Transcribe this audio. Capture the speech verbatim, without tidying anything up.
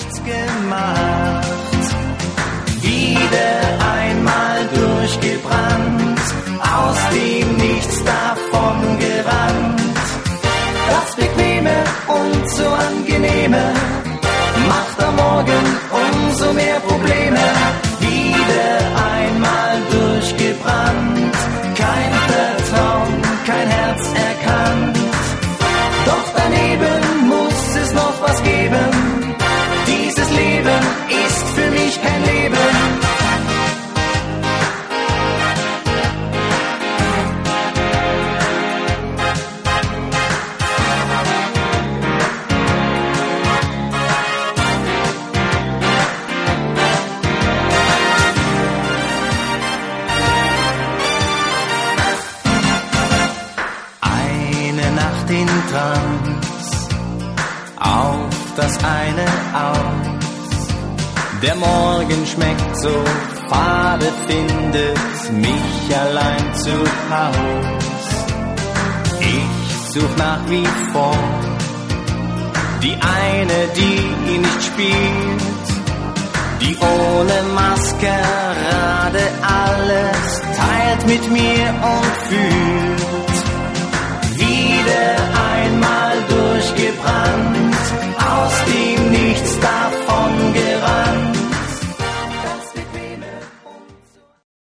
nichts gemacht. Wieder einmal durchgebrannt, aus dem Nichts davon gerannt. Das Bequeme und so Angenehme macht am Morgen umso mehr Probleme. Wieder einmal durchgebrannt, kein Vertrauen, kein Herz erkannt. Doch daneben muss es noch was geben. Dieses Leben ist für mich kein Leben. Den Trance auf das eine aus. Der Morgen schmeckt so fade, findet mich allein zu Haus. Ich such nach wie vor die eine, die nicht spielt, die ohne Maskerade alles teilt mit mir und fühlt.